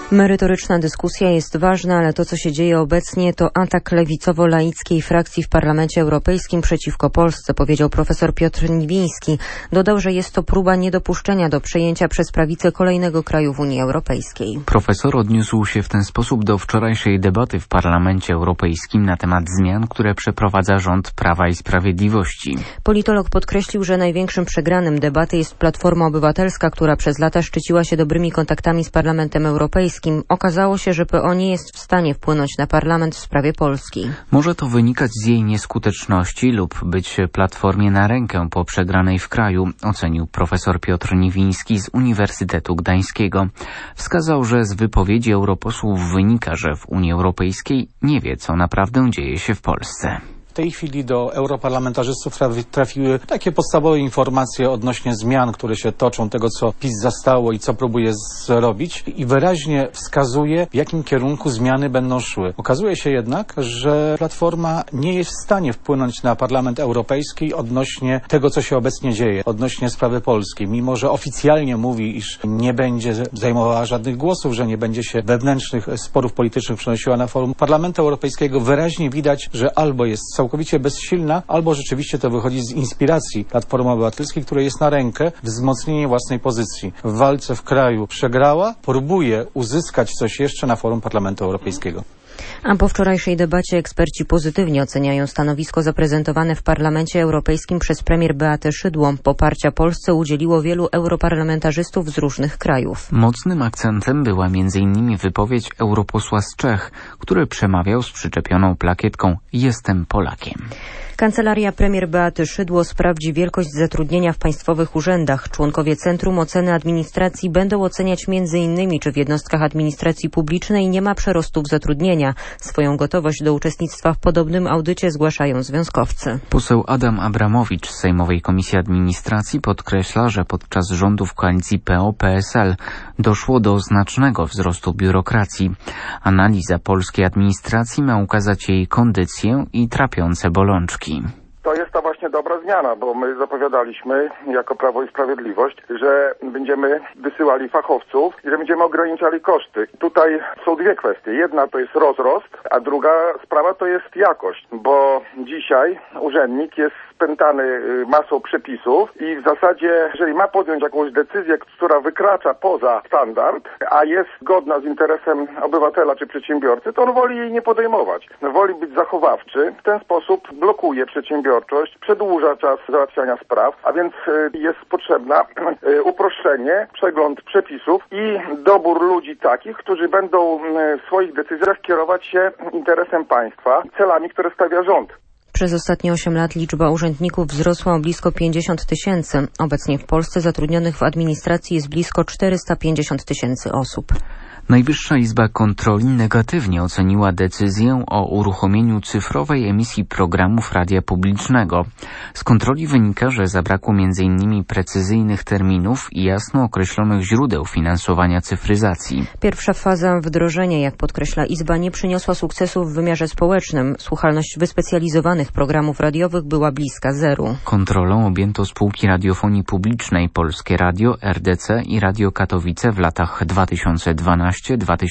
Merytoryczna dyskusja jest ważna, ale to, co się dzieje obecnie, to atak lewicowo-laickiej frakcji w Parlamencie Europejskim przeciwko Polsce, powiedział profesor Piotr Niwiński. Dodał, że jest to próba niedopuszczenia do przejęcia przez prawicę kolejnego kraju w Unii Europejskiej. Profesor odniósł się w ten sposób do wczorajszej debaty w Parlamencie Europejskim na temat zmian, które przeprowadza rząd Prawa i Sprawiedliwości. Politolog podkreślił, że największym przegranym debaty jest Platforma Obywatelska, która przez lata szczyciła się dobrymi kontaktami z Parlamentem Europejskim. Okazało się, że PO nie jest w stanie wpłynąć na parlament w sprawie Polski. Może to wynikać z jej nieskuteczności lub być Platformie na rękę po przegranej w kraju, ocenił profesor Piotr Niwiński z Uniwersytetu Gdańskiego. Wskazał, że z wypowiedzi europosłów wynika, że w Unii Europejskiej nie wie, co naprawdę dzieje się w Polsce. W tej chwili do europarlamentarzystów trafiły takie podstawowe informacje odnośnie zmian, które się toczą, tego co PiS zastało i co próbuje zrobić i wyraźnie wskazuje, w jakim kierunku zmiany będą szły. Okazuje się jednak, że Platforma nie jest w stanie wpłynąć na Parlament Europejski odnośnie tego, co się obecnie dzieje, odnośnie sprawy polskiej. Mimo że oficjalnie mówi, iż nie będzie zajmowała żadnych głosów, że nie będzie się wewnętrznych sporów politycznych przenosiła na forum Parlamentu Europejskiego, wyraźnie widać, że albo jest całkowicie bezsilna, albo rzeczywiście to wychodzi z inspiracji Platformy Obywatelskiej, której jest na rękę wzmocnienie własnej pozycji. W walce w kraju przegrała, próbuje uzyskać coś jeszcze na forum Parlamentu Europejskiego. A po wczorajszej debacie eksperci pozytywnie oceniają stanowisko zaprezentowane w Parlamencie Europejskim przez premier Beatę Szydło. Poparcia Polsce udzieliło wielu europarlamentarzystów z różnych krajów. Mocnym akcentem była m.in. wypowiedź europosła z Czech, który przemawiał z przyczepioną plakietką „Jestem Polakiem”. Kancelaria premier Beaty Szydło sprawdzi wielkość zatrudnienia w państwowych urzędach. Członkowie Centrum Oceny Administracji będą oceniać m.in. czy w jednostkach administracji publicznej nie ma przerostów zatrudnienia. Swoją gotowość do uczestnictwa w podobnym audycie zgłaszają związkowcy. Poseł Adam Abramowicz z Sejmowej Komisji Administracji podkreśla, że podczas rządów koalicji PO-PSL doszło do znacznego wzrostu biurokracji. Analiza polskiej administracji ma ukazać jej kondycję i trapiące bolączki. To jest ta właśnie dobra zmiana, bo my zapowiadaliśmy jako Prawo i Sprawiedliwość, że będziemy wysyłali fachowców i że będziemy ograniczali koszty. Tutaj są dwie kwestie. Jedna to jest rozrost, a druga sprawa to jest jakość, bo dzisiaj urzędnik jest spętany masą przepisów i w zasadzie, jeżeli ma podjąć jakąś decyzję, która wykracza poza standard, a jest zgodna z interesem obywatela czy przedsiębiorcy, to on woli jej nie podejmować. Woli być zachowawczy, w ten sposób blokuje przedsiębiorczość, przedłuża czas załatwiania spraw, a więc jest potrzebna uproszczenie, przegląd przepisów i dobór ludzi takich, którzy będą w swoich decyzjach kierować się interesem państwa, celami, które stawia rząd. Przez ostatnie 8 lat liczba urzędników wzrosła o blisko 50 000. Obecnie w Polsce zatrudnionych w administracji jest blisko 450 000 osób. Najwyższa Izba Kontroli negatywnie oceniła decyzję o uruchomieniu cyfrowej emisji programów radia publicznego. Z kontroli wynika, że zabrakło m.in. precyzyjnych terminów i jasno określonych źródeł finansowania cyfryzacji. Pierwsza faza wdrożenia, jak podkreśla Izba, nie przyniosła sukcesu w wymiarze społecznym. Słuchalność wyspecjalizowanych programów radiowych była bliska zeru. Kontrolą objęto spółki radiofonii publicznej Polskie Radio, RDC i Radio Katowice w latach 2012-2015.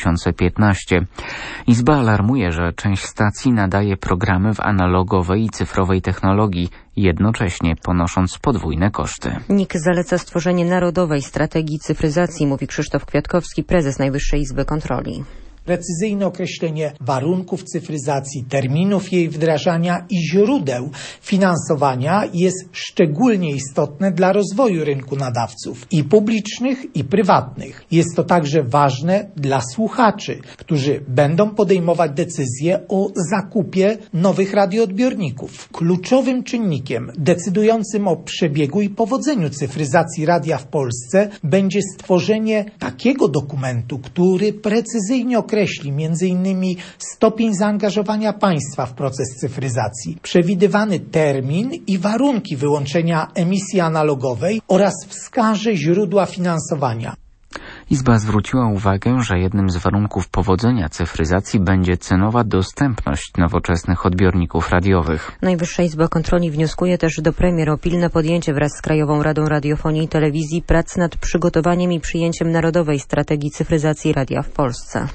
Izba alarmuje, że część stacji nadaje programy w analogowej i cyfrowej technologii, jednocześnie ponosząc podwójne koszty. NIK zaleca stworzenie narodowej strategii cyfryzacji, mówi Krzysztof Kwiatkowski, prezes Najwyższej Izby Kontroli. Precyzyjne określenie warunków cyfryzacji, terminów jej wdrażania i źródeł finansowania jest szczególnie istotne dla rozwoju rynku nadawców i publicznych, i prywatnych. Jest to także ważne dla słuchaczy, którzy będą podejmować decyzje o zakupie nowych radioodbiorników. Kluczowym czynnikiem decydującym o przebiegu i powodzeniu cyfryzacji radia w Polsce będzie stworzenie takiego dokumentu, który precyzyjnie określi m.in. stopień zaangażowania państwa w proces cyfryzacji, przewidywany termin i warunki wyłączenia emisji analogowej oraz wskaże źródła finansowania. Izba zwróciła uwagę, że jednym z warunków powodzenia cyfryzacji będzie cenowa dostępność nowoczesnych odbiorników radiowych. Najwyższa Izba Kontroli wnioskuje też do premier o pilne podjęcie wraz z Krajową Radą Radiofonii i Telewizji prac nad przygotowaniem i przyjęciem Narodowej Strategii Cyfryzacji Radia w Polsce.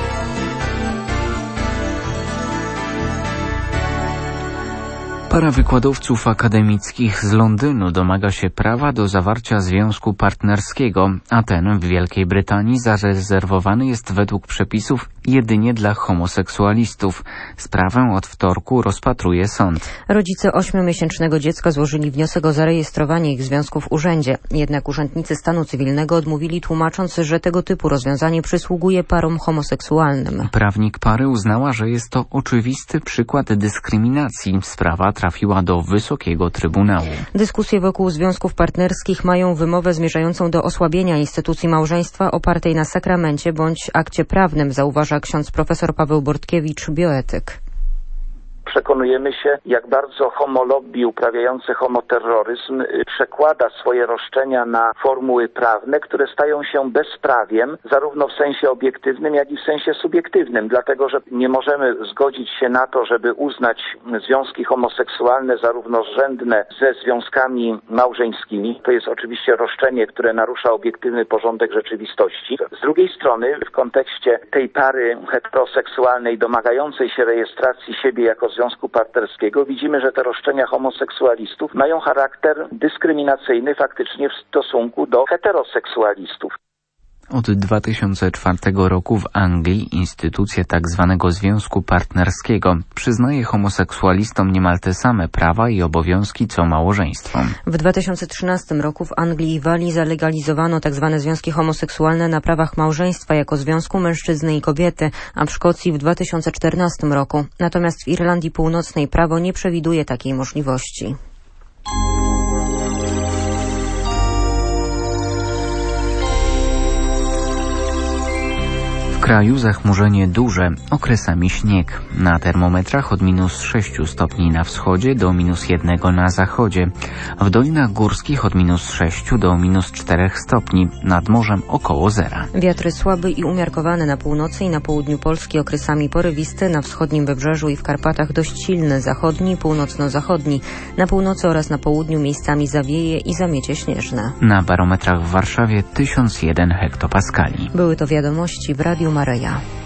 Para wykładowców akademickich z Londynu domaga się prawa do zawarcia związku partnerskiego, a ten w Wielkiej Brytanii zarezerwowany jest według przepisów jedynie dla homoseksualistów. Sprawę od wtorku rozpatruje sąd. Rodzice 8-miesięcznego dziecka złożyli wniosek o zarejestrowanie ich związku w urzędzie. Jednak urzędnicy stanu cywilnego odmówili, tłumacząc, że tego typu rozwiązanie przysługuje parom homoseksualnym. Prawnik pary uznała, że jest to oczywisty przykład dyskryminacji. Sprawa trafiła do Wysokiego Trybunału. Dyskusje wokół związków partnerskich mają wymowę zmierzającą do osłabienia instytucji małżeństwa opartej na sakramencie bądź akcie prawnym, zauważa ksiądz profesor Paweł Bortkiewicz, bioetyk. Przekonujemy się, jak bardzo homolobby uprawiające homoterroryzm przekłada swoje roszczenia na formuły prawne, które stają się bezprawiem, zarówno w sensie obiektywnym, jak i w sensie subiektywnym. Dlatego, że nie możemy zgodzić się na to, żeby uznać związki homoseksualne za równorzędne ze związkami małżeńskimi. To jest oczywiście roszczenie, które narusza obiektywny porządek rzeczywistości. Z drugiej strony, w kontekście tej pary heteroseksualnej domagającej się rejestracji siebie jako związku partnerskiego, widzimy, że te roszczenia homoseksualistów mają charakter dyskryminacyjny faktycznie w stosunku do heteroseksualistów. Od 2004 roku w Anglii instytucja tzw. związku partnerskiego przyznaje homoseksualistom niemal te same prawa i obowiązki co małżeństwom. W 2013 roku w Anglii i Walii zalegalizowano tzw. związki homoseksualne na prawach małżeństwa jako związku mężczyzny i kobiety, a w Szkocji w 2014 roku. Natomiast w Irlandii Północnej prawo nie przewiduje takiej możliwości. W kraju zachmurzenie duże, okresami śnieg. Na termometrach od -6 stopni na wschodzie do -1 na zachodzie. W dolinach górskich od -6 do -4 stopni. Nad morzem około zera. Wiatry słaby i umiarkowane na północy i na południu Polski, okresami porywisty, na wschodnim wybrzeżu i w Karpatach dość silny, zachodni, północno-zachodni. Na północy oraz na południu miejscami zawieje i zamiecie śnieżne. Na barometrach w Warszawie 1001 hektopaskali. Były to wiadomości w Radiu Maryja.